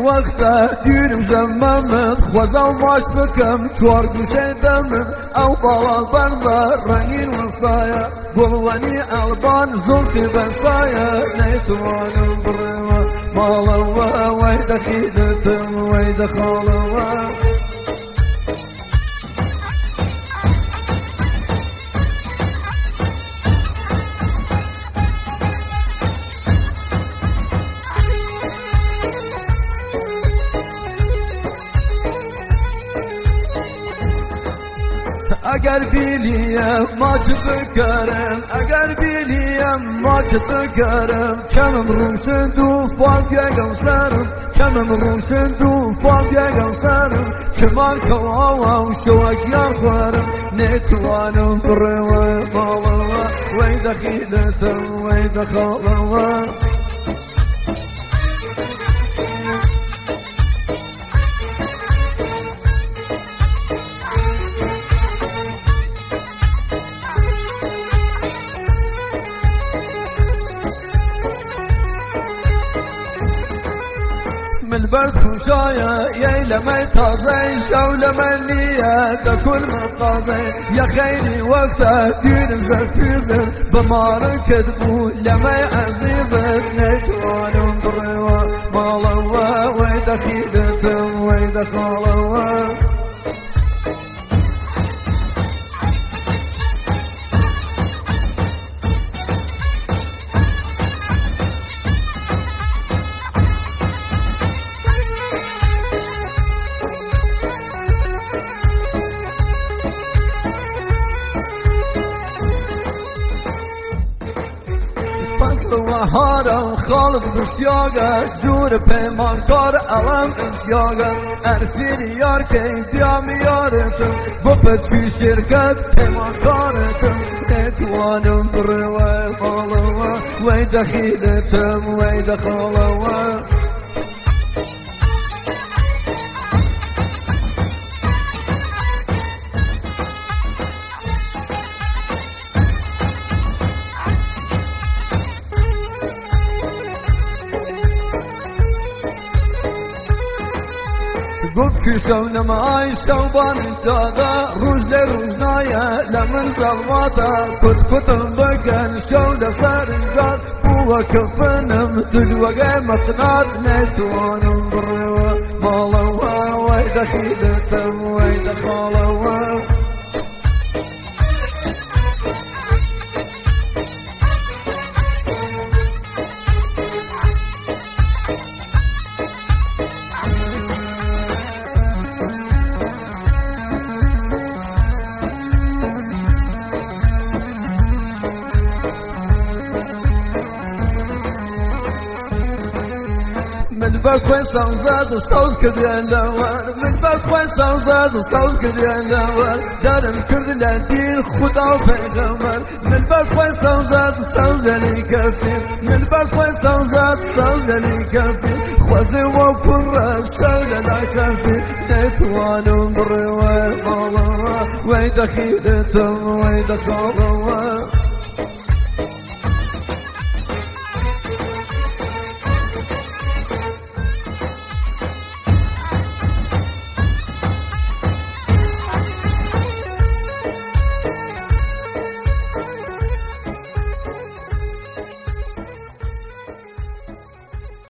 وقتا دیرم زمامت خوزم باش بکم چوار گوشه دمم او بالا برزا رنگین وصایا گلوانی البان زلفی بسایا نیتوانم بروا مالا وی دخیدتم وی دخالا اگر biliyem maç bıkarım eğer biliyem maç bıkarım çamım rumşun du fabya gamsarım çamım rumşun du fabya gamsarım çiman kavav şovak yarvarım ne tuvanım breva malava ve dakhiletem ve dakhalava البرد خشايا يلمي تازي شولمي نية كل مقاضي يا خيري وقتا دير زرفيزر بمارك كذبو لمي عزيزر نيتوان بروا مالوا ويدخيدتم ويدخالوا وهارم خالد بشتیاگه جور پیمانکار علم اشیاگه ارفیر یار که بیام یارتم گفت فی شرکت پیمانکارتم نتوانم بروه بالوه وی دخیلتم وی دخالوه قلت في شون معاي شوبان جادا روج لروجنايا لمن زلواتا كت بقن شون سارنجات بوا كفنم دلوغي مقنات نيتوانم بروا مالوا ويدخيلتم ويدخالوا من بعد خوين سوزاد صوت كديان لوان من بعد خوين سوزاد صوت كديان لوان دارم كرد لدين خدا وبيغمر من بعد خوين سوزاد صوت لي كفير من بعد خوين سوزاد صوت لي كفير خوزي وفر الشولة لا كفير نتوانم بروا مالا ويدخيلتم ويدخل